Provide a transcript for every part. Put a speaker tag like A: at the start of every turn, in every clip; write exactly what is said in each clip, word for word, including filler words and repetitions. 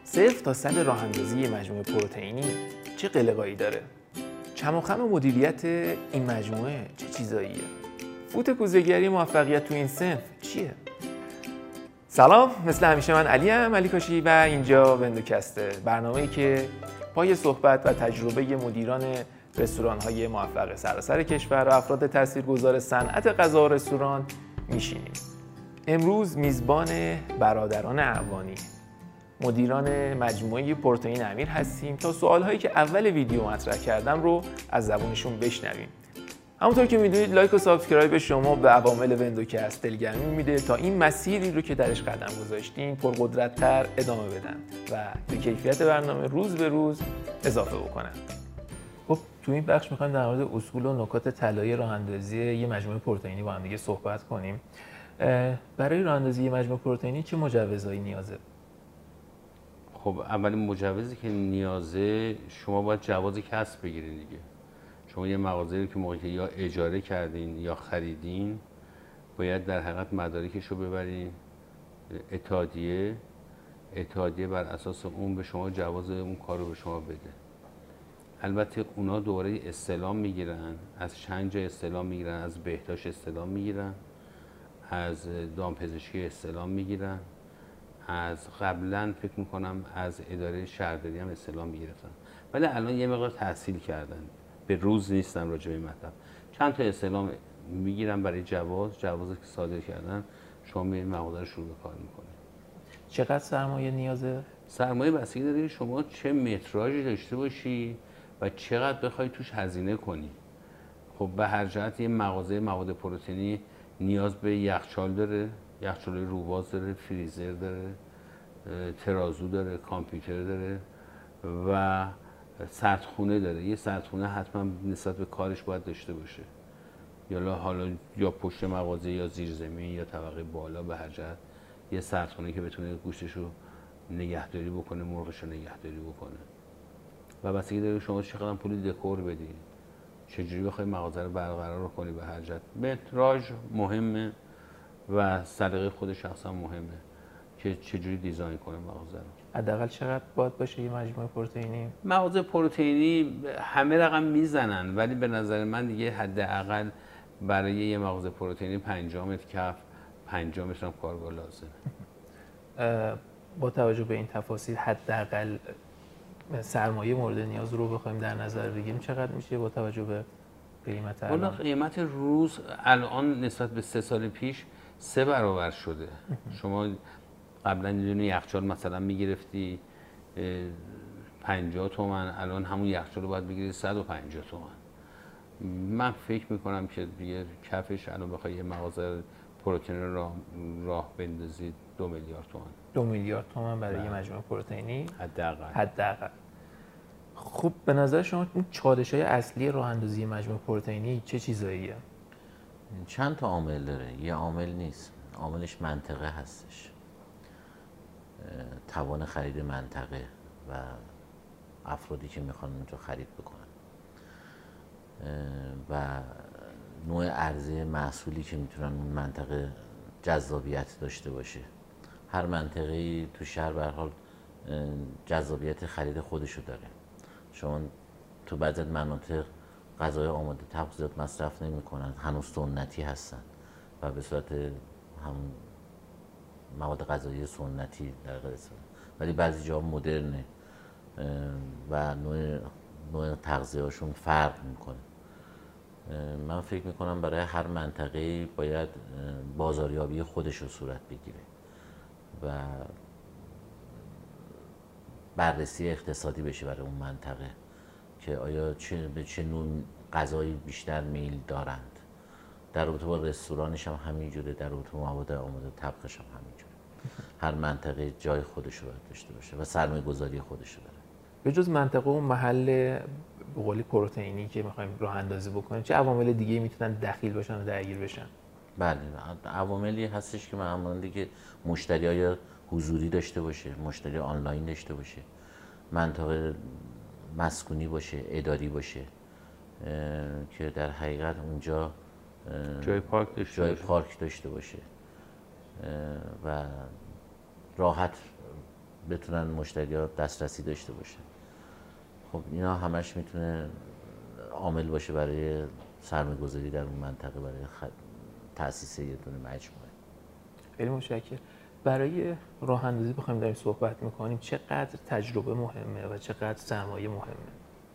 A: صفر تا صد راه اندازی مجموعه پروتئینی چه قلقایی داره؟ کم و خم مدیریت این مجموعه چه چیزاییه؟ فوت کوزه‌گری موفقیت تو این صنف چیه؟ سلام، مثل همیشه من علی ام علی کاشی و اینجا وندوکسته، برنامه‌ای که پای صحبت و تجربه مدیران رستوران‌های موفق سراسر کشور و افراد تاثیرگذار صنعت غذا و رستوران میشینیم. امروز میزبان برادران اعوانی، مدیران مجموعه پروتئین امیر هستیم تا سوال‌هایی که اول ویدیو مطرح کردم رو از زبونشون بشنویم. همونطور که میدونید لایک و سابسکرایب شما به عوامل وندوکست دلگرمی میده تا این مسیری رو که درش قدم گذاشتیم پرقدرت‌تر ادامه بدن و به کیفیت برنامه روز به روز اضافه بکنن. خب تو این بخش می‌خوایم در مورد اصول و نکات طلایی راه‌اندازی یه مجموعه پروتئینی با هم دیگه صحبت کنیم. برای راه‌اندازی یه مجموعه پروتئینی چه مجوزهایی نیازه؟
B: خب اولین مجوزی که نیازه، شما باید جواز کسب بگیرین دیگه. شما یه مغازه رو که موقعی که یا اجاره کردین یا خریدین باید در حقیقت مدارکش رو ببرین اتحادیه اتحادیه بر اساس اون به شما جواز اون کار رو به شما بده. البته اونا دوباره استعلام میگیرن، از چند جا استعلام میگیرن، از بهداشت استعلام میگیرن، از دامپزشکی استعلام میگیرن، از قبلا فکر میکنم از اداره شهرداری هم استعلام میگرفتن، ولی الان یه مقدار تحصیل کردن، به روز نیستن راجع به این مطلب. چند تا استعلام میگیرن برای جواز، جوازی که صادر کردن شما میرین مغازه رو شروع به کار میکنید.
A: چقدر سرمایه نیازه؟
B: سرمایه بستگی داره که شما چه متراژی داشته باشی و چقدر بخوای توش هزینه کنی. خب به هر جهت یه مغازه مواد پروتئینی نیاز به یخچال داره، یخچال روباز داره، فریزر داره، ترازو داره، کامپیوتر داره و سردخونه داره. یه سردخونه حتما نسبت به کارش باید داشته باشه، یا حالا یا پشت مغازه یا زیر زمین یا طبقه بالا، به هر جهت یه سردخونه که بتونه گوشتش رو نگهداری بکنه، مرغش رو نگهداری بکنه. و بستگی داره شما چقدر پول دکور بدی، چجوری بخوای مغازه رو برقرار کنی. به هر جهت متراژ مهمه و سلیقه خود شخصا مهمه که چجوری دیزاین کنه مغازه رو.
A: حداقل چقدر باید باشه یه مجموعه پروتئینی؟
B: مغازه پروتئینی همه رقم میزنن، ولی به نظر من دیگه حداقل برای یه مغازه پروتئینی پنجاه متر کف، پنجاه متر هم کارگاه لازمه.
A: با توجه به این تفاصیل حداقل سرمایه مورد نیاز رو بخوایم در نظر بگیریم چقدر میشه با توجه به قیمت الان؟
B: والا قیمت روز الان نسبت به سه سال پیش سه برابر شده. شما قبلا یه دونه یخچال مثلا میگرفتی پنجاه تومن، الان همون یخچال رو باید بگیری صد و پنجاه تومن. من فکر میکنم که دیگه کفش الان بخوای یه مغازه پروتئین راه راه بندازید دو میلیارد تومن.
A: دو میلیارد تومن برای یه مجموعه پروتئینی
B: حداقل.
A: حداقل. خب به نظر شما اون چالش‌های اصلی راه اندازی مجموعه پروتئینی چه چیزاییه؟
C: چند تا عامل داره، یه عامل نیست. عاملش منطقه هستش، توان خرید منطقه و افرادی که میخوان اونجا خرید بکنن و نوع عرضه محصولی که میتونن اون منطقه جذابیت داشته باشه. هر منطقه‌ای تو شهر به هر حال جذابیت خرید خودشو داره. شما تو بعضی مناطق غذای آماده طبخ زیاد مصرف نمی‌کنن، هنوز سنتی هستن و به صورت هم مواد غذایی سنتی در قرص، ولی بعضی جاها مدرنه و نوع نوع تغذیه‌هاشون فرق میکنه. من فکر میکنم برای هر منطقه‌ای باید بازاریابی خودش رو صورت بگیره و بررسی اقتصادی بشه برای اون منطقه که آیا چه به چه نوع غذایی بیشتر میل دارند. در رابطه با رستورانش هم همینجوره، در رابطه با مواد آماده طبخش هم همینجوره. هر منطقه جای خودش رو باید داشته باشه و سرمایه گذاری خودش رو داره.
A: به جز منطقه و محل به قولی پروتئینی که میخوایم راه اندازی بکنیم، چه عوامل دیگه میتونن دخیل باشن و درگیر بشن؟
C: بله، عواملی هستش که معمولا دیگه مشتری های حضوری داشته باشه، مشتری آنلاین داشته باشه، منطقه مسکونی باشه، اداری باشه که در حقیقت اونجا
B: جای پارک داشته
C: جای
B: باشه.
C: پارک داشته باشه و راحت بتونن مشتری‌ها دسترسی داشته باشه. خب اینا همش میتونه عامل باشه برای سرمایه‌گذاری در اون منطقه، برای خ... تأسیس یه دونه مجموعه.
A: خیلی متشکرم. برای راه اندازی بخوایم داریم صحبت میکنیم، چقدر تجربه مهمه و چقدر سرمایه مهمه؟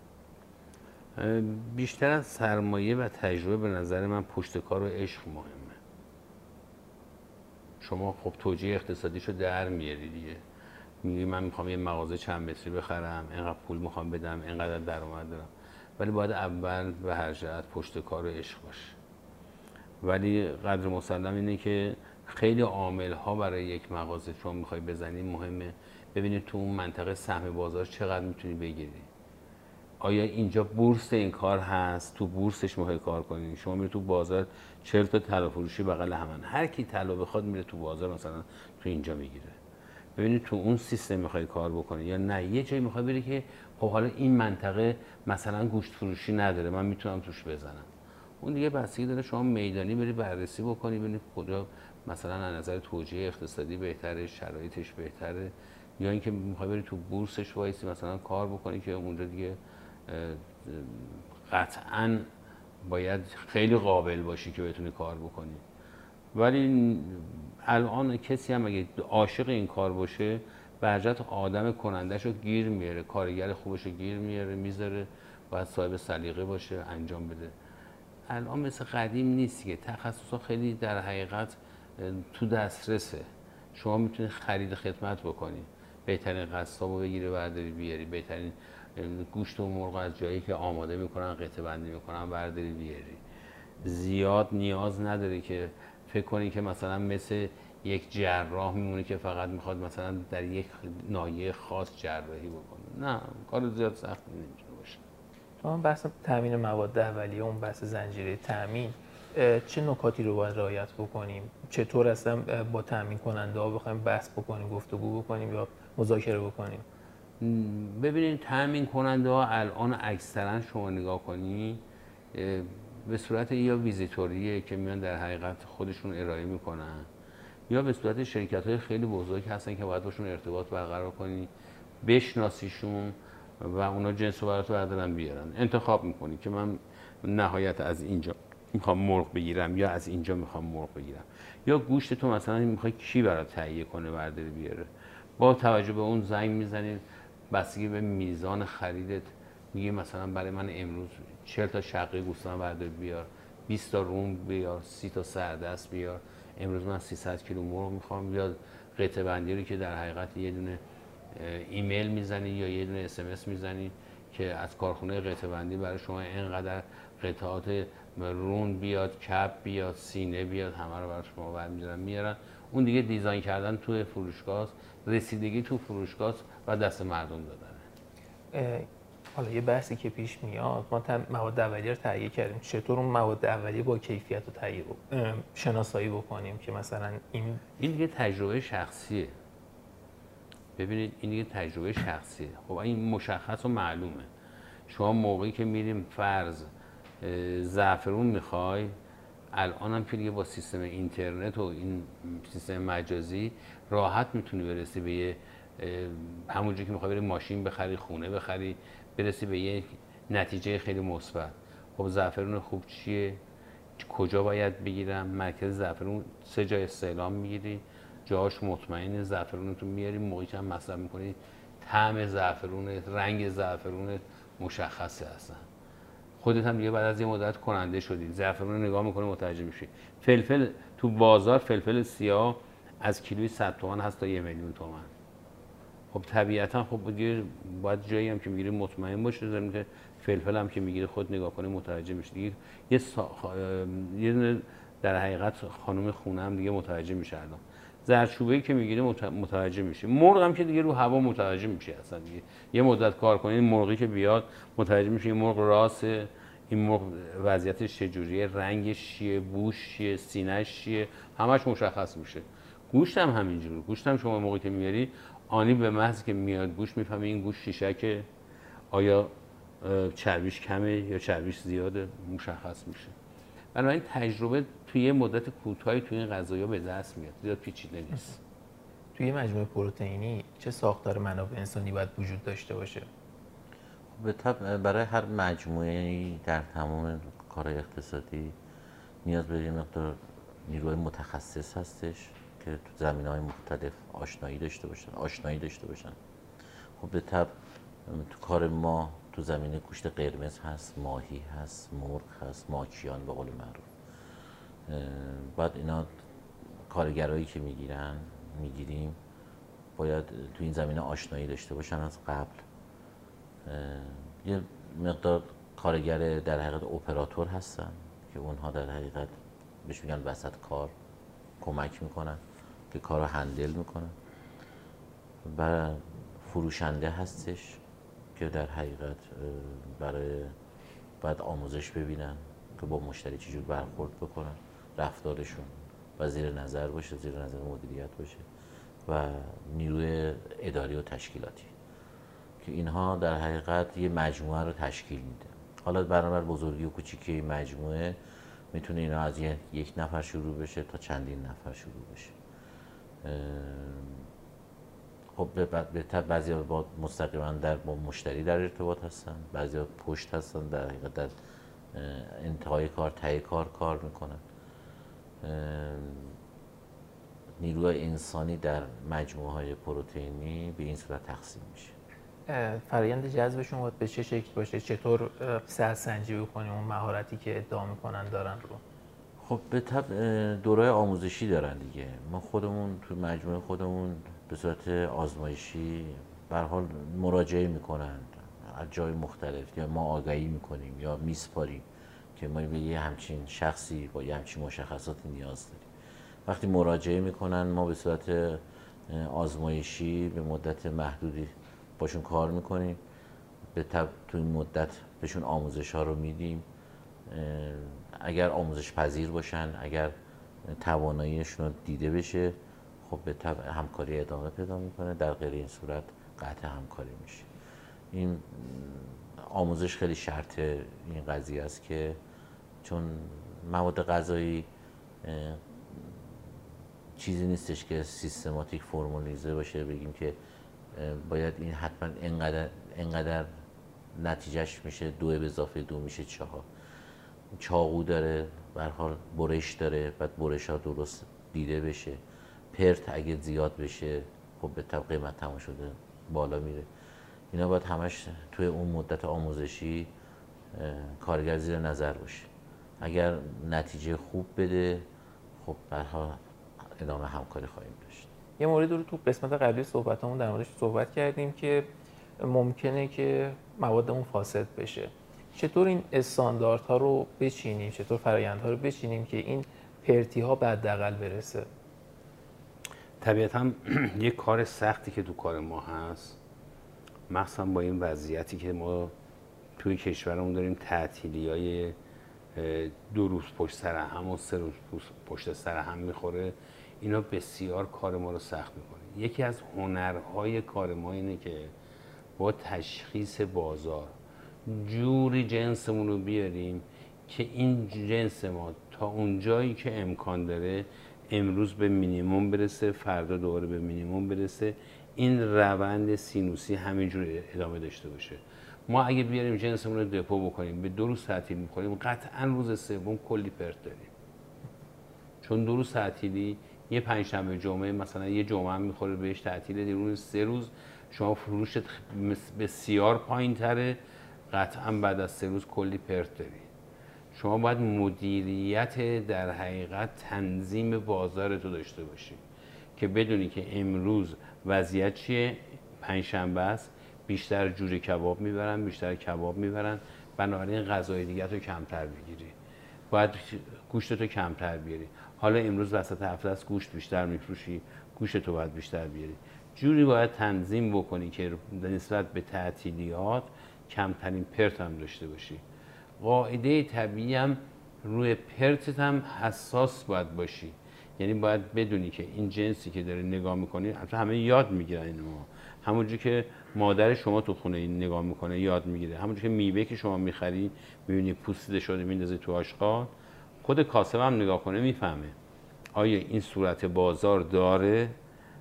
B: بیشتر از سرمایه و تجربه به نظر من پشت کار و عشق مهمه. شما خب توجیه اقتصادیشو در میاری دیگه، میگی من میخوام یه مغازه چند متری بخرم، اینقدر پول میخوام بدم، اینقدر درآمد دارم، ولی باید اول به هر جهت پشت کار و عشق باشه. ولی قدر مسلم اینه که خیلی عامل ها برای یک مغازه شما میخوای بزنی مهمه. ببینید تو اون منطقه سهم بازار چقدر میتونی بگیری، آیا اینجا بورس این کار هست، تو بورسش میخوای کار کنی. شما میری تو بازار چهل تا طلا فروشی بغل همن، هر کی طلا بخواد میره تو بازار مثلا تو اینجا میگیره. ببینید تو اون سیستم میخوای کار بکنی یا نه یه جایی میخوای بری که خب حالا این منطقه مثلا گوشت فروشی نداره، من میتونم توش بزنم. اون دیگه بستگی داره شما میدانی بری بررسی بکنی ببینید کجا مثلا از نظر توجیه اقتصادی بهتره، شرایطش بهتره، یا اینکه میخوای بری تو بورسش وایسی مثلا کار بکنی که اونجا دیگه قطعاً باید خیلی قابل باشی که بتونی کار بکنی. ولی الان کسی هم اگه عاشق این کار باشه برجت آدم کنندش رو گیر میاره، کارگر خوبش رو گیر میاره میذاره، باید صاحب سلیقه باشه انجام بده. الان مثل قدیم نیست که تخصصا خیلی در حقیقت تو دسترسه، شما میتونی خرید خدمت بکنی، بهترین قصابو بگیری برداری بیاری، بهترین گوشت و مرغ از جایی که آماده میکنن قطعه بندی میکنن برداری بیاری. زیاد نیاز نداره که فکر کنی که مثلا مثل یک جراح میمونه که فقط میخواد مثلا در یک ناحیه خاص جراحی بکنه. نه، کار زیاد سخت نمیتونه باشه.
A: اون بحث تامین مواد اولیه، اون بحث زنجیره تامین، چه نکاتی رو باید رعایت بکنیم؟ چطور اصلا با تامین کننده ها بخوایم بحث بکنیم، گفتگو بکنیم یا مذاکره بکنیم؟
B: ببینید تامین کننده ها الان اکثرا شما نگاه کنی به صورت یا ویزیتوریه که میان در حقیقت خودشون ارائه میکنن، یا به صورت شرکت های خیلی بزرگ هستن که باید باشون ارتباط برقرار کنی، بشناسیشون و اونا جنس رو برات بردارن بیارن. انتخاب میکنی که من نهایت از اینجا میخوام مرغ بگیرم یا از اینجا میخوام مرغ بگیرم، یا گوشت تو مثلا میخوای کی برات تهیه کنه برداری بیاره. با توجه به اون زنگ میزنید، بستگی به میزان خریدت میگه مثلا برای من امروز چهل تا شقه گوسفند بردار بیار، بیست تا روم بیار، سی تا سردست بیار، امروز من سیصد کیلو مرغ میخوام. یا قطعه بندی رو که در حقیقت یه دونه ایمیل میزنی یا یه دونه اس ام اس میزنی که از کارخونه قطعه بندی برای شما اینقدر قطعات رون بیاد، کپ بیاد، سینه بیاد، همه رو برای شما برمی‌دارن میارن. اون دیگه دیزاین کردن توی فروشگاه، رسیدگی تو فروشگاه و دست مردم دادن.
A: حالا یه بحثی که پیش میاد، ما مواد اولیه رو تهیه کردیم، چطور اون مواد اولیه با کیفیت رو تهیه شناسایی بکنیم که مثلا این
B: این دیگه تجربه شخصیه. ببینید این دیگه تجربه شخصیه. خب این مشخص و معلومه. شما موقعی که میریم فرض زعفرون میخوای، الان هم که دیگه با سیستم اینترنت و این سیستم مجازی راحت میتونی برسی به یه همونجوری که میخوای بری ماشین بخری، خونه بخری، برسی به یه نتیجه خیلی مثبت. خب زعفرون خوب چیه؟ کجا باید بگیرم؟ مرکز زعفرون سه جای استعلام میگیری، جاهاش مطمئن، زعفرونتون میاری، موقعی که هم مصرف میکنی طعم زعفرون، رنگ زعفرون مشخصه اصلا. خودت هم دیگه بعد از یه مدت کننده شدی، زعفرون رو نگاه میکنی متوجه میشی. فلفل تو بازار فلفل سیاه از کیلوی صد تومان هست تا یه میلیون تومان. خب طبیعتا خب دیگه باید جایی هم که میگیری مطمئن باشه، زمین که فلفل هم که میگیری خود نگاه کنی متوجه میشی دیگه. یه سا... یه در حقیقت خانم خونه هم دیگه متوجه میشه. الان زردچوبه‌ای که میگیری متوجه میشی، مرغ هم که دیگه رو هوا متوجه میشی. اصلا دیگه یه مدت کار کنی مرغی که بیاد متوجه میشی این مرغ راسه، این مرغ وضعیتش چجوریه، رنگش چیه، بوش چیه، سینه‌اش چیه، همش مشخص میشه. گوشت هم همینجوره. گوشت هم شما موقعی که میاری آنی به محض که میاد گوشت میفهمی این گوشت شیشکه، آیا چربیش کمه یا چربیش زیاده، مشخص میشه. بنابراین تجربه توی یه مدت کوتاهی توی این غذایا به دست میاد، زیاد پیچیده نیست.
A: توی مجموعه پروتئینی چه ساختار منابع انسانی باید وجود داشته باشه؟
C: به طبع برای هر مجموعه‌ای در تمام کارهای اقتصادی نیاز به یه مقدار نیروی متخصص هستش که تو زمینه‌های مختلف آشنایی داشته باشن آشنایی داشته باشن. خب به طبع تو کار ما تو زمینه گوشت قرمز هست، ماهی هست، مرغ هست، ماکیان به قول معروف. بعد اینا کارگرایی که میگیرن میگیریم باید تو این زمینه آشنایی داشته باشن از قبل. یه مقدار کارگر در حقیقت اپراتور هستن که اونها در حقیقت بهش میگن وسط کار، کمک میکنن که کار رو هندل میکنن. و فروشنده هستش که در حقیقت برای باید آموزش ببینن که با مشتری چجور برخورد بکنن، رفتارشون و زیر نظر باشه، زیر نظر مدیریت باشه. و نیروی اداری و تشکیلاتی که اینها در حقیقت یه مجموعه رو تشکیل میده. حالا بنابر بزرگی و کوچیکی این مجموعه میتونه اینا از یک نفر شروع بشه تا چندین نفر شروع بشه. خب به طب بعضیا با مستقیما در با مشتری در ارتباط هستن، بعضیا پشت هستن، در حقیقت در انتهای کار ته کار کار میکنن. نیروی انسانی در مجموعه های پروتئینی به این صورت تقسیم میشه.
A: فرآیند جذبشون باید به چه شکل باشه؟ چطور سرسنجی بکنیم اون مهارتی که ادعا میکنن دارن رو؟
C: خب به طبع دورای آموزشی دارن دیگه. ما خودمون تو مجموعه خودمون به صورت آزمایشی به هر حال مراجعه میکنن از جای مختلف، یا ما آگهی میکنیم یا میسپاریم که ما به یه همچین شخصی با یه همچین مشخصاتی نیاز داریم. وقتی مراجعه میکنن ما به صورت آزمایشی به مدت محدودی باشون کار میکنیم. به طب تو این مدت بهشون آموزش ها رو میدیم. اگر آموزش پذیر باشن، اگر تواناییشون رو دیده بشه، خب به طب همکاری ادامه پیدا میکنه. در غیر این صورت قطع همکاری میشه. این آموزش خیلی شرط این قضیه است که چون مواد غذایی چیزی نیستش که سیستماتیک فرمولیزه باشه بگیم که باید این حتما اینقدر اینقدر نتیجهش میشه دو به اضافه دو میشه چهار. چاقو داره، به هر حال برش داره، بعد برش ها درست دیده بشه. پرت اگه زیاد بشه خب به طب قیمت تمام شده بالا میره. اینا باید همش توی اون مدت آموزشی کارگر زیر نظر باشه. اگر نتیجه خوب بده خب به هر حال ادامه همکاری خواهیم داشت.
A: یه موردی رو تو قسمت قبلی صحبتامون در موردش صحبت کردیم که ممکنه که موادمون فاسد بشه. چطور این استانداردها رو بچینیم، چطور فرآیندها رو بچینیم که این پرتی ها به حداقل برسه؟
B: طبیعتاً یک کار سختی که تو کار ما هست، مخصوصا با این وضعیتی که ما توی کشورمون داریم، تعطیلی‌های دو روز پشت سر هم و سه روز پشت سر هم میخوره، اینا بسیار کار ما رو سخت میکنه. یکی از هنرهای کار ما اینه که با تشخیص بازار جوری جنسمون رو بیاریم که این جنس ما تا اون جایی که امکان داره امروز به مینیمم برسه، فردا دوباره به مینیمم برسه، این روند سینوسی همینجور ادامه داشته باشه. ما اگه بیاریم جنسمون رو دپو بکنیم، به دو روز تعطیل می‌کنیم، قطعاً روز سوم کلی پرت داریم. چون دو روز تعطیلی، یه پنجشنبه جمعه مثلا یه جمعه هم می‌خوره بهش تعطیل، دیروز سه روز شما فروشت بسیار پایین‌تره، قطعاً بعد از سه روز کلی پرت داری. شما باید مدیریت در حقیقت تنظیم بازار تو داشته باشی که بدونی که امروز وضعیت چیه، پنجشنبه است، بیشتر جوجه کباب میبرن، بیشتر کباب میبرن، بنابراین غذای دیگه تو کمتر بگیری، باید گوشت تو کمتر بیاری. حالا امروز وسط هفته است، گوشت بیشتر میفروشی، گوشت تو باید بیشتر بیاری. جوری باید تنظیم بکنی که نسبت به تعطیلیات کمترین پرت هم داشته باشی. قاعده طبیعی هم روی پرتت هم حساس باید باشی. یعنی باید بدونی که این جنسی که داری نگاه میکنی، البته همه یاد میگیرن اینو، همونجوری که مادر شما تو خونه این نگاه میکنه یاد میگیره، همونجوری که میوه که شما میخری میبینی پوسیده شده میندازی تو آشغال، خود کاسب هم نگاه کنه میفهمه آیا این صورت بازار داره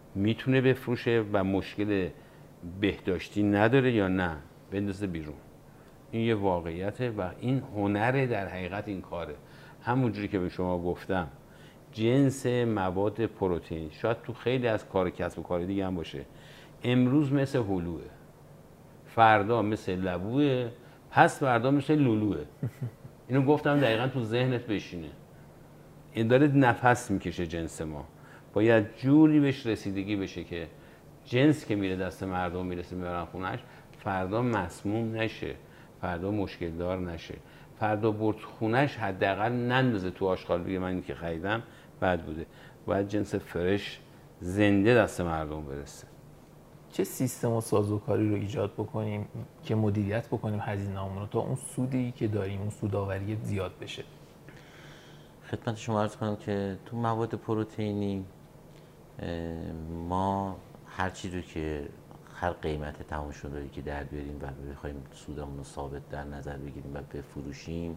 B: میتونه بفروشه و مشکل بهداشتی نداره یا نه بندازه بیرون. این یه واقعیته و این هنره در حقیقت این کاره. همونجوری که به شما گفتم جنس مواد پروتئین شاید تو خیلی از کار کسب و کار دیگه هم باشه، امروز مثل هلوه، فردا مثل لبوه، پس فردا مثل لولوه. اینو گفتم دقیقا تو ذهنت بشینه. این داره نفس میکشه جنس ما، باید جوری بهش رسیدگی بشه که جنس که میره دست مردم میرسه میبرن خونهش، فردا مسموم نشه، فردا مشکل دار نشه، فردا برد خونهش حداقل نندازه تو آشغال بگه من این که خریدم بد بوده. باید جنس فرش زنده دست مردم برسه.
A: چه سیستم و سازوکاری رو ایجاد بکنیم که مدیریت بکنیم هزینه‌هامون رو تا اون سودی که داریم، اون سودآوری زیاد بشه؟
C: خدمت شما عرض کنم که تو مواد پروتئینی ما هر چیزی رو که هر قیمت تمام شده که در بیاریم و بخوایم سودمون رو ثابت در نظر بگیریم و بفروشیم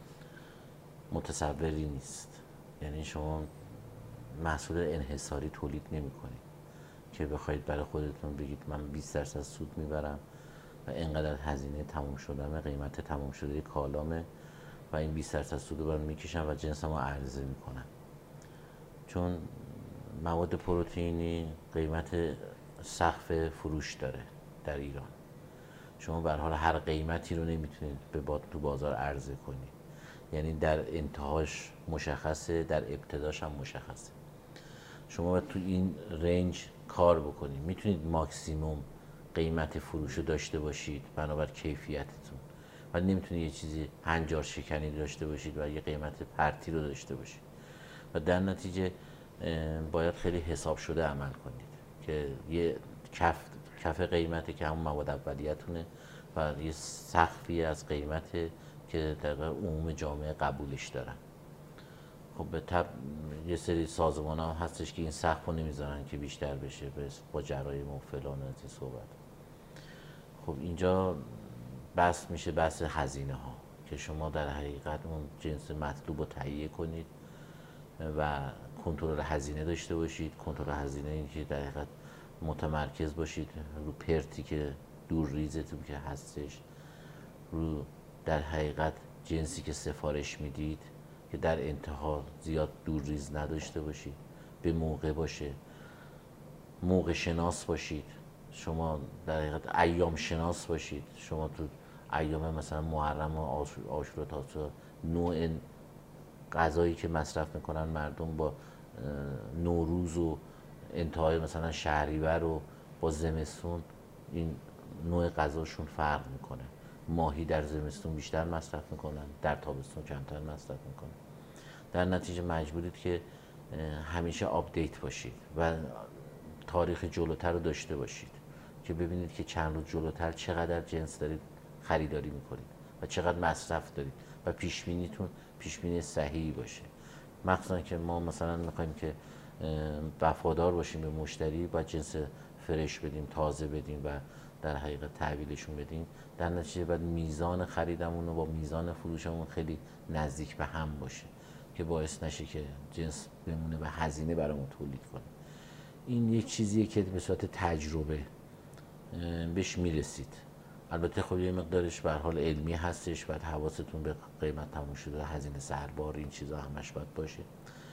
C: متصوری نیست. یعنی شما محصول انحصاری تولید نمی‌کنید که بخواید برای خودتون بگید من بیست درصد سود میبرم و اینقدر هزینه تمام شدهمه، قیمت تمام شده کالامه و این بیست درصد سود رو برام میکشم و جنسمو عرضه میکنم. چون مواد پروتئینی قیمت سقف فروش داره در ایران. شما به هر حال هر قیمتی رو نمیتونید به تو بازار عرضه کنید. یعنی در انتهاش مشخصه، در ابتداش هم مشخصه. شما باید تو این رنج کار بکنید. میتونید ماکسیموم قیمت فروش رو داشته باشید بنابر کیفیتتون، ولی نمیتونید یه چیزی هنجار شکنی داشته باشید و یه قیمت پرتی رو داشته باشید و در نتیجه باید خیلی حساب شده عمل کنید که یه کف کف قیمتی که همون مواد اولیه‌تونه و یه سقفی از قیمت که در عموم جامعه قبولش دارن. خب به طب یه سری سازمان ها هستش که این سقف رو نمیذارن که بیشتر بشه با جرایم و فلان از این صحبت. خب اینجا بحث میشه بحث هزینه ها که شما در حقیقت اون جنس مطلوب رو تهیه کنید و کنترل هزینه داشته باشید. کنترل هزینه این که در حقیقت متمرکز باشید رو پرتی که دور ریزتون که هستش، رو در حقیقت جنسی که سفارش میدید که در انتها زیاد دور ریز نداشته باشید، به موقع باشه، موقع شناس باشید. شما در حقیقت ایام شناس باشید. شما تو ایام مثلا محرم و عاشورا تاسوعا نوع غذایی که مصرف میکنن مردم با نوروز و انتهای مثلا شهریور و با زمستون این نوع غذاشون فرق میکنه. ماهی در زمستون بیشتر مصرف میکنن، در تابستون کمتر مصرف میکنن. در نتیجه مجبورید که همیشه آپدیت باشید و تاریخ جلوتر رو داشته باشید که ببینید که چند روز جلوتر چقدر جنس دارید خریداری میکنید و چقدر مصرف دارید و پیشبینیتون پیشبینی صحیحی باشه. مخصوصا که ما مثلا میخوایم که وفادار باشیم به مشتری، باید جنس فرش بدیم، تازه بدیم و در حقیقت تحویلشون بدیم. در نتیجه باید میزان خریدمون و با میزان فروشمون خیلی نزدیک به هم باشه که باعث نشه که جنس بمونه و هزینه برامون تولید کنه. این یک چیزیه که به صورت تجربه بهش میرسید. البته خب یه مقدارش به هر حال علمی هستش، باید حواستون به قیمت تموم شده، هزینه سربار، این چیزا همش باید باشه،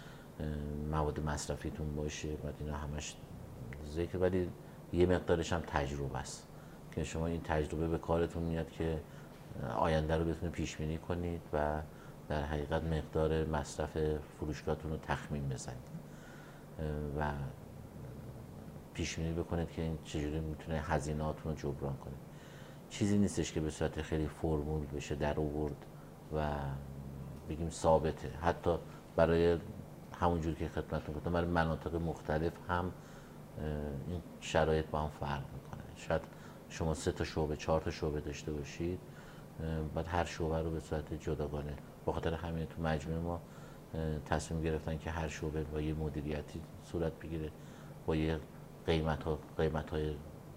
C: مواد مصرفیتون باشه، باید اینا همش ذکر. ولی یه مقدارش هم تجربه است که شما این تجربه به کارتون میاد که آینده رو بتونید پیش بینی کنید و در حقیقت مقدار مصرف فروشگاهتون رو تخمین بزنید و پیش بینی بکنید که این چجوری میتونه هزینه‌هاتون رو جبران کنه. چیزی نیستش که به صورت خیلی فرمول بشه در آورد و بگیم ثابته. حتی برای همونجور که خدمتتون گفتم برای مناطق مختلف هم این شرایط با هم فرق میکنه. شاید شما سه تا شعبه، چهار تا شعبه داشته باشید، بعد هر شعبه رو به صورت جداگانه. به خاطر همین تو مجموعه ما تصمیم گرفتن که هر شعبه با یه مدیریتی صورت بگیره، با یه قیمت ها قیمت های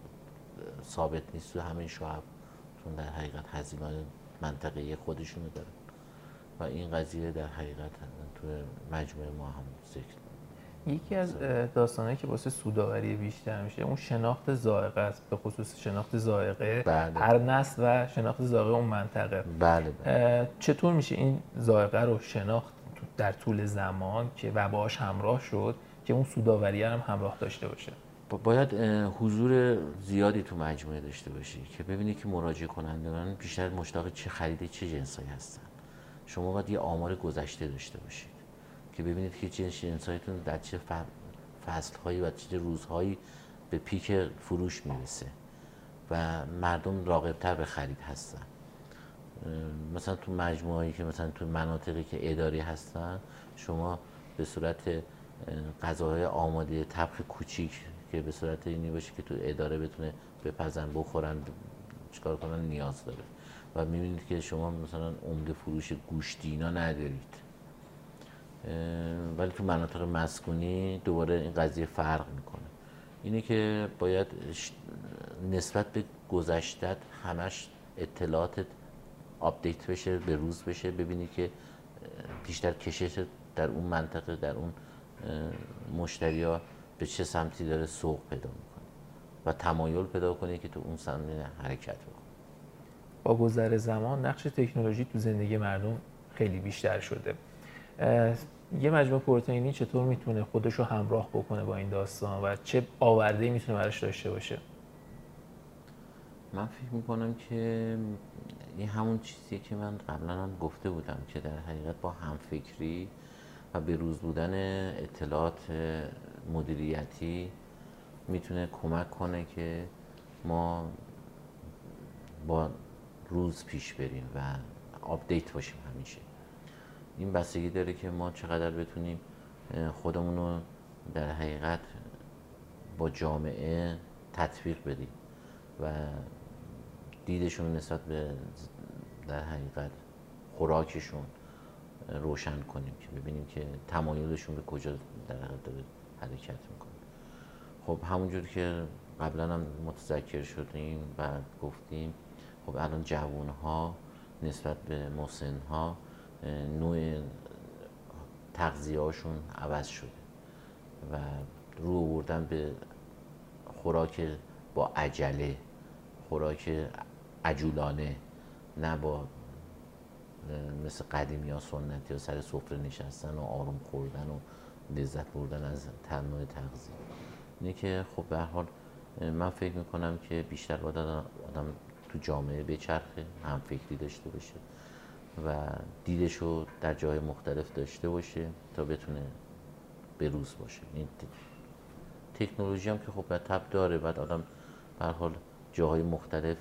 C: ثابت نیست و همین شعب چون در حقیقت هزینه‌های منطقه‌ای خودشونو دارن و این قضیه در حقیقت تو مجموعه ما هم ذکر.
A: یکی از داستانهایی که واسه سودآوری بیشتر میشه اون شناخت ذائقه است، به خصوص شناخت ذائقه
C: بله.
A: هر نسل و شناخت ذائقه اون منطقه.
C: بله, بله.
A: چطور میشه این ذائقه رو شناخت در طول زمان که و باهاش همراه شد که اون سودآوری هم همراه داشته باشه؟
C: باید حضور زیادی تو مجموعه داشته باشی که ببینی که مراجعه کنندگان بیشتر مشتاق چه خرید چه جنسایی هستن. شما باید یه آمار گذشته داشته باشید که ببینید که چه جنسایتون در چه فصل‌هایی و چه روزهایی به پیک فروش میرسه و مردم راغب‌تر به خرید هستن. مثلا تو مجموعه‌ای که مثلا تو مناطقی که اداری هستن، شما به صورت غذاهای آماده طبخ کوچیک که به صورت اینی باشه که تو اداره بتونه بپزن بخورن چیکار کنن نیاز داره و میبینید که شما مثلا عمده فروش گوشتی اینا ندارید. ولی تو مناطق مسکونی دوباره این قضیه فرق میکنه. اینه که باید نسبت به گذشتت همش اطلاعاتت آپدیت بشه، به روز بشه، ببینی که بیشتر کشش در اون منطقه در اون مشتریا به چه سمتی داره سوق پیدا میکنه و تمایل پیدا کنی که تو اون سمت حرکت بکنی.
A: با گذر زمان نقش تکنولوژی تو زندگی مردم خیلی بیشتر شده. یه مجموعه پروتئینی چطور میتونه خودش رو همراه بکنه با این داستان و چه آورده‌ای میتونه براش داشته باشه؟
C: من فکر میکنم که این همون چیزیه که من قبلا هم گفته بودم که در حقیقت با همفکری و به روز بودن اطلاعات مدیریتی میتونه کمک کنه که ما با روز پیش بریم و آپدیت باشیم همیشه. این بستگی داره که ما چقدر بتونیم خودمون رو در حقیقت با جامعه تطبیق بدیم و دیدشون نسبت به در حقیقت خوراکشون روشن کنیم که ببینیم که تمایلشون به کجا در حقیقت داره حرکت میکنه. خب همونجور که قبلا هم متذکر شدیم و گفتیم، خب الان جوانها نسبت به مسنها نوع تغذیه هاشون عوض شده و رو آوردن به خوراک با عجله، خوراک عجولانه، نه با مثل قدیمی ها سنتی ها سر سفره نشستن و آروم خوردن و لذت بردن از تنوع تغذیه. اینه که خب به هر حال من فکر میکنم که بیشتر باید آدم تو جامعه بچرخه، هم فکری داشته باشه و دیدشو در جای مختلف داشته باشه تا بتونه بروز باشه. این تکنولوژی هم که خب به تب داره، بعد آدم به هر حال جاهای مختلف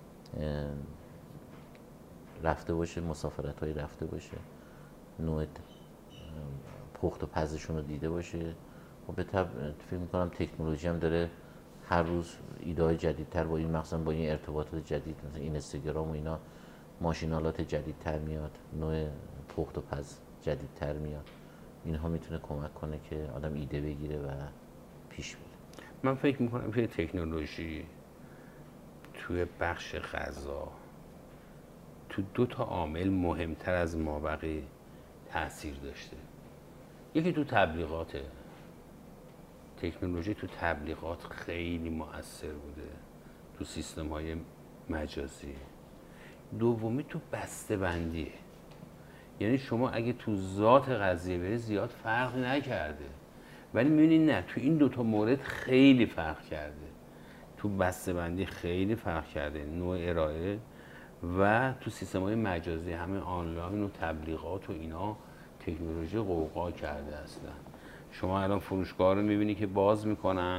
C: رفته باشه، مسافرت هایی رفته باشه، نوع پخت و پزشون رو دیده باشه. خب به تب فکر میکنم تکنولوژی هم داره هر روز ایده های جدیدتر با این مثلا با این ارتباطات جدید مثلا این اینستاگرام و اینا ماشینالات جدیدتر میاد، نوع پخت و پز جدیدتر میاد. اینها میتونه کمک کنه که آدم ایده بگیره و پیش بره.
B: من فکر میکنم که تکنولوژی توی بخش غذا تو دو تا عامل مهمتر از مابقی تاثیر داشته. یکی تو تبلیغاته، تکنولوژی تو تبلیغات خیلی مؤثر بوده، تو سیستم های مجازی. دومی تو بسته بندیه، یعنی شما اگه تو ذات قضیه بری زیاد فرق نکرده، ولی میبینید نه، تو این دوتا مورد خیلی فرق کرده. تو بسته بندی خیلی فرق کرده، نوع ارائه، و تو سیستم های مجازی همه آنلاین و تبلیغات و اینا تکنولوژی قوقا کرده اصلا. شما الان فروشگاه رو میبینی که باز میکنن،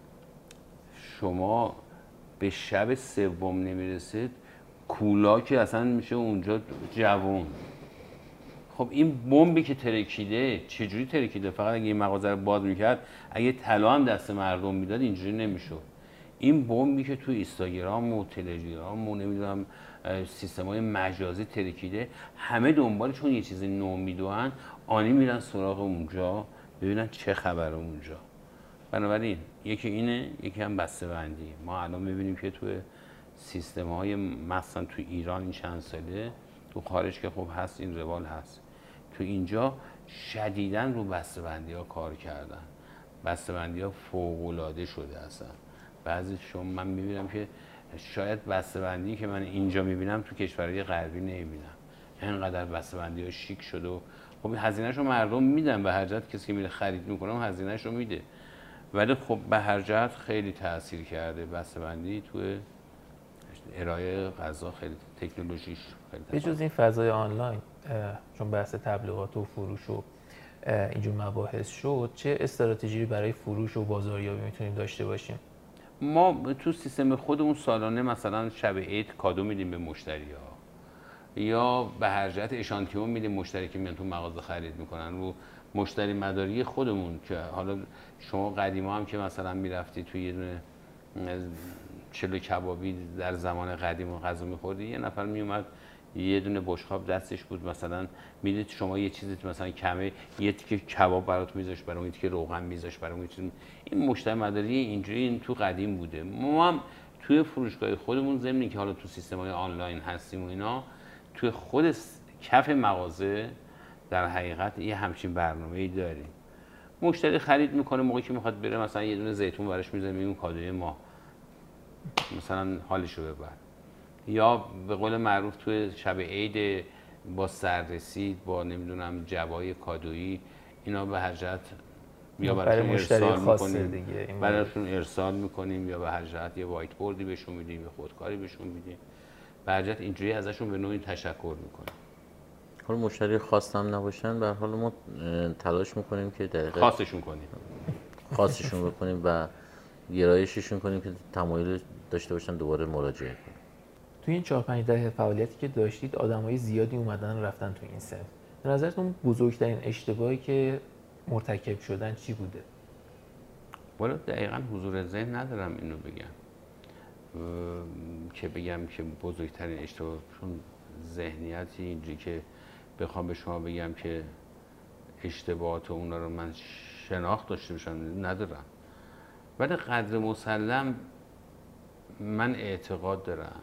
B: شما به شب سوم نمیرسید کولا که اصلا میشه اونجا جوون. خب این بمبی که ترکیده، چجوری ترکیده؟ فقط اگه این مغازه رو باز میکرد، اگه طلا هم دست مردم میداد اینجوری نمیشد. این بمبی که تو اینستاگرام و تلگرام و نمیدونم سیستم‌های مجازی ترکیده، همه دنبال چون یه چیز نو میدونن آنی میرن سراغ اونجا ببینن چه خبره اونجا. بنابراین یکی اینه، یکی هم بسته بندی. ما الان میبینیم که تو سیستم‌های مثلا تو ایران این چند ساله، تو خارج که خب هست این روال هست، تو اینجا شدیداً رو بسته بندی ها کار کردن بسته‌بندی ها فوق‌العاده شده اصلا. بعضی شما من میبینم که شاید بسته‌بندی که من اینجا میبینم تو کشورهای غربی نمیبینم. اینقدر بسته‌بندی ها شیک شده و خب هزینه‌شو مردم میدن، به هر جهت کسی که میره خرید میکنه هزینه‌شو میده، ولی خب به هر جهت خیلی تاثیر کرده بسته‌بندی توی ارائه غذا، خیلی تکنولوژیش خیلی.
A: به جز این فضای آنلاین، چون بحث تبلیغات و فروش و اینجور مباحث شد، چه استراتژی برای فروش و بازاریابی میتونیم داشته باشیم؟
B: ما تو سیستم خودمون سالانه مثلا شب عید کادو میدیم به مشتری‌ها، یا به هر جهت اشانتیون میدیم مشتری که میان تو مغازه خرید میکنن. رو مشتری مداری خودمون که حالا شما قدیما هم که مثلا میرفتی توی یه دونه چلو کبابی در زمان قدیم غذا میخوردی، یه نفر میومد یه دونه بشقاب دستش بود، مثلا میدید شما یه چیزی مثلا کمه، یه تیکه کباب برات میذاش، برای اون تیکه روغن میذاش، برای اون چیز. این مشتری مداری اینجوری این تو قدیم بوده. ما هم توی فروشگاه خودمون ضمن که حالا تو سیستم‌های آنلاین هستیم و اینا، توی خود کف مغازه در حقیقت یه همچین برنامه‌ای داریم. مشتری خرید میکنه، موقعی که میخواد بره مثلا یه دونه زیتون براش میذاریم، میگیم کادوی ما مثلا حالشو ببر. یا به قول معروف توی شب عید با سررسید، با نمیدونم جوای کادویی، اینا به هر جهت یا براشون ارسال میکنیم، براشون ارسال میکنیم یا به هر جهت یه وایت بوردی بهشون میدیم یا خودکاری بهشون میدیم، به هر جهت اینجوری ازشون به نوعی تشکر میکنیم.
C: حالا مشتری خاص هم نباشن، به هر حال ما تلاش میکنیم که دقیقاً
B: خاصشون کنیم
C: خاصشون بکنیم و گرایششون کنیم که تمایل داشته باشن دوباره مراجعه کنیم.
A: توی این چهار پنج دهه فعالیتی که داشتید، آدمای زیادی اومدن رفتن تو این سمت. به نظرتون بزرگترین اشتباهی که مرتکب شدن چی بوده؟
B: والا دقیقاً حضور ذهن ندارم اینو بگم که بگم که بزرگترین اشتباه، چون ذهنیتی اینجوری که بخوام به شما بگم که اشتباهات اونا رو من شناخت داشته باشم ندارم، ولی قدر مسلم من اعتقاد دارم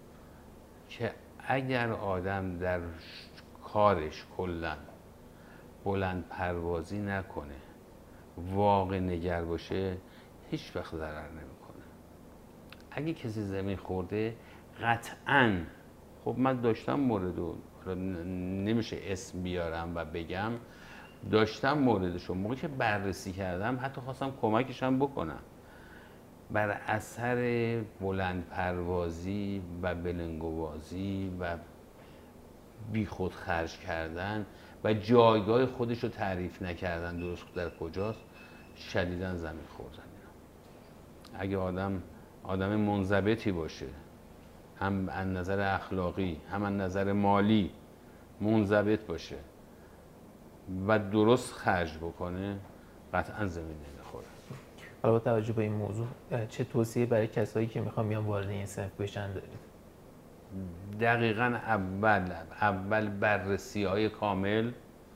B: که اگر آدم در کارش کلا بلند پروازی نکنه، واقع نگر باشه، هیچ وقت ضرر نمیکنه. اگه کسی زمین خورده قطعاً، خب من داشتم مورد رو نمیشه اسم بیارم و بگم، داشتم موردشو موقعی که بررسی کردم حتی خواستم کمکشم بکنم، بر اثر بلند پروازی و بلنگوازی و بی خود خرج کردن و جایگاه خودش رو تعریف نکردن درست در کجاست، شدیداً زمین خوردن. اگه آدم آدم منضبطی باشه، هم از نظر اخلاقی هم از نظر مالی منضبط باشه و درست خرج بکنه، قطعاً زمین نمیخوره.
A: حالا با توجه به این موضوع، چه توصیه برای کسایی که میخوان بیان وارد این صنف بشن دارید؟
B: دقیقاً اول اول بررسی های کامل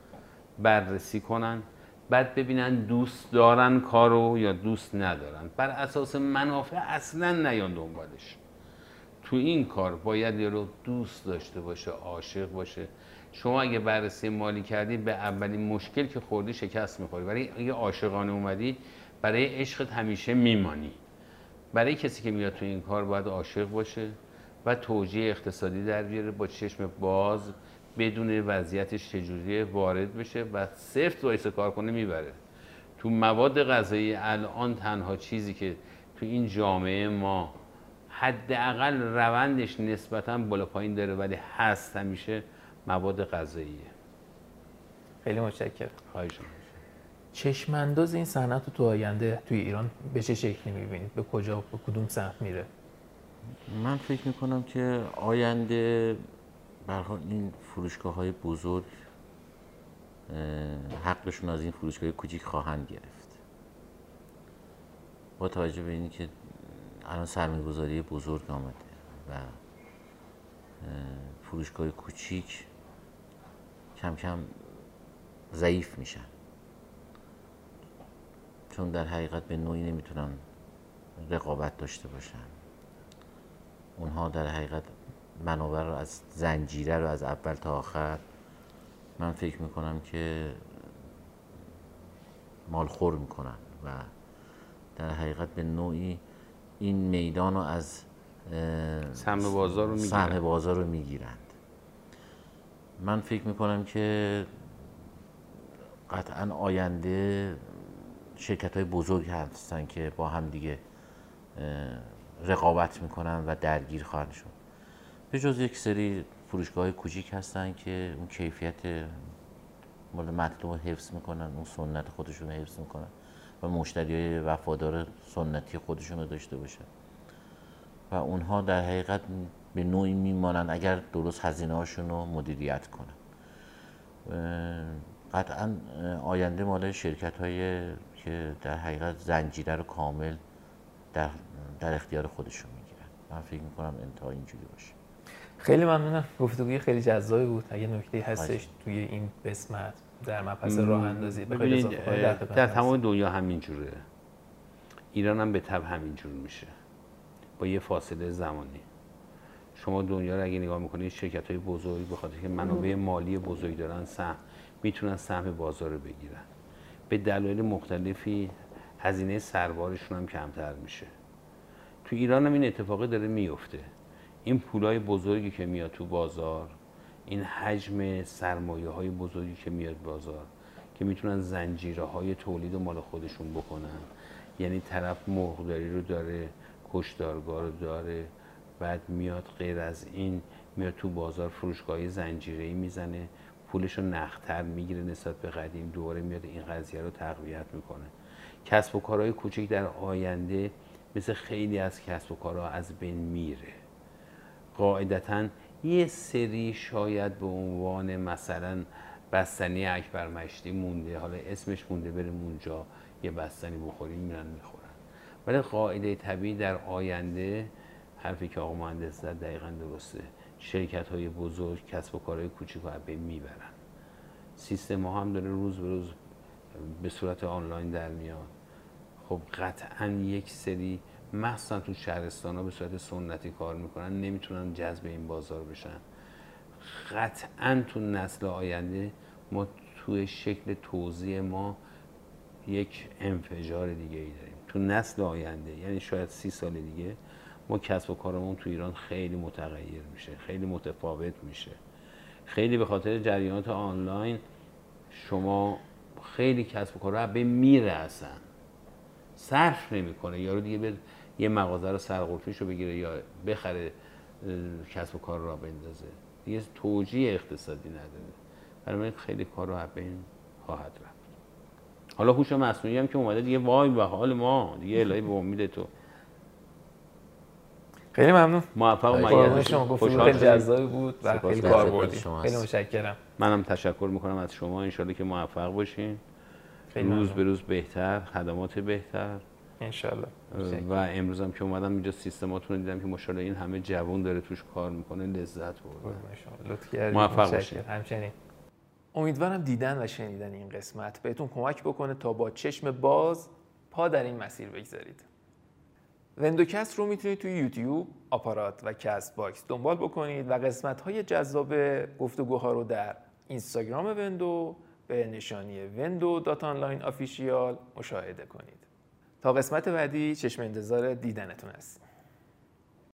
B: بررسی کنن، بعد ببینن دوست دارن کارو یا دوست ندارن. بر اساس منافع اصلاً نیان دنبالش. تو این کار باید یه رو دوست داشته باشه، عاشق باشه. شما اگه بررسی مالی کردی، به اولین مشکل که خوردی شکست میخوری، ولی اگه عاشقانه اومدی برای عشقت همیشه میمانی. برای کسی که میاد تو این کار باید عاشق باشه و توجیه اقتصادی در بیاره، با چشم باز بدون وضعیتش چجوریه وارد بشه و صفر وایسه کار کنه میبره. تو مواد غذایی الان تنها چیزی که تو این جامعه ما حداقل روندش نسبتاً بالا پایین داره ولی هست همیشه، مواد غذاییه.
A: خیلی متشکرم.
B: خواهش می‌کنم.
A: چشم انداز این صنعت رو تو آینده توی ایران به چه شکلی می‌بینید؟ به کجا، به کدوم سمت میره؟
C: من فکر میکنم که آینده به هر حال این فروشگاه‌های بزرگ حقشون از این فروشگاه کوچیک خواهند گرفت. با توجه به اینکه الان سرمایه‌گذاری بزرگ آمده و فروشگاه کوچیک کم کم ضعیف میشن، چون در حقیقت به نوعی نمیتونن رقابت داشته باشن. اونها در حقیقت منابع رو از زنجیره رو از اول تا آخر، من فکر میکنم که مالخور میکنن و در حقیقت به نوعی این میدان رو از
B: سهم بازار رو میگیرند.
C: سهم بازار رو میگیرند. من فکر میکنم که قطعا آینده شرکت های بزرگ هستن که با هم دیگه رقابت میکنن و درگیر خواهند شد. به جز یک سری فروشگاه های کوچیک هستن که اون کیفیت مورد مطلوب رو حفظ میکنن، اون سنت خودشون رو حفظ میکنن و مشتری های وفادار سنتی خودشون رو داشته باشن و اونها در حقیقت به نوعی میمانن اگر درست هزینه هاشون رو مدیریت کنن. قطعا آینده مال شرکت های که در حقیقت زنجیره رو کامل در, در اختیار خودشون میگیرن. من فکر میکنم انتها اینجوری باشه.
A: خیلی ممنونم، گفتگوی خیلی جذابی بود. اگه نکته هستش توی این قسمت در مبحث راه اندازی بخواید اضافه کنید در,
B: در تمام دنیا همینجوره، ایران هم به تبع همینجور میشه با یه فاصله زمانی. شما دنیا رو اگه نگاه میکنید شرکت های بزرگ به خاطر که منابع مالی بزرگ دارن سهم میتونن سهم بازار رو بگیرن. به دلایل مختلفی هزینه سربارشون هم کمتر میشه. تو ایران هم این اتفاقی داره میفته. این پولای بزرگی که میاد تو بازار، این حجم سرمایه های بزرگی که میاد بازار که میتونن زنجیره های تولید مال خودشون بکنن، یعنی طرف مرغداری رو داره، کشتارگاه رو داره، بعد میاد غیر از این میاد تو بازار فروشگاه زنجیره‌ای میزنه، پولش رو نقدتر میگیره نسبت به قدیم، دوباره میاد این قضیه رو تقویت میکنه. کسب و کارهای کوچک در آینده مثل خیلی از کسب و کارها از بین میره. قاعدتاً یه سری شاید به عنوان مثلا بستنی اکبر مشتی مونده، حالا اسمش مونده، بریم اونجا یه بستنی بخوریم میرن میخورن. ولی قاعده طبیعی در آینده، حرفی که آقا مهندس زد دقیقاً درسته، شرکت های بزرگ کسب و کارهای کوچیک رو از بین میبرن. سیستم ها هم داره روز به روز به صورت آنلاین در میاد. خب قطعاً یک سری مخصوصا تو شهرستان ها به صورت سنتی کار میکنن، نمیتونن جذب این بازار بشن. قطعاً تو نسل آینده ما توی شکل توزیع ما یک انفجار دیگه ای داریم. تو نسل آینده یعنی شاید سی سال دیگه ما کسب و کارمون تو ایران خیلی متغیر میشه، خیلی متفاوت میشه. خیلی به خاطر جریانات آنلاین شما خیلی کسب و کارها به میره، اصلا صرف نمیکنه. یارو دیگه به یه مغازه رو سرقلفیشو بگیره یا بخره کسب و کار را بندازه، دیگه توجیه اقتصادی نداره. برای خیلی کار رو از بین خواهد رفت. حالا هوش مصنوعی هم که اومده دیگه وای به حال ما دیگه، الهی به امید تو.
A: خیلی ممنون.
B: موفق و
A: مایه شما، گفتگو خیلی جذابی بود و خیلی کاربردی. خیلی متشکرم.
B: منم تشکر میکنم از شما. ان شاءالله که موفق باشین. روز به روز بهتر، خدمات بهتر
A: ان شاءالله.
B: و امروز هم که اومدم اینجا سیستماتون رو دیدم که ماشاءالله این همه جوان داره توش کار میکنه، لذت بردم.
A: لطف کردید.
B: موفق باشین.
A: همچنین. امیدوارم دیدن و شنیدن این قسمت بهتون کمک بکنه تا با چشم باز پا در این مسیر بگذارید. وندوکست رو میتونید توی یوتیوب، آپارات و کست باکس دنبال بکنید و قسمت‌های جذاب گفتگوها رو در اینستاگرام وندو به نشانی وندو دات آنلاین آفیشیال مشاهده کنید. تا قسمت بعدی چشم انتظار دیدنتون هستیم.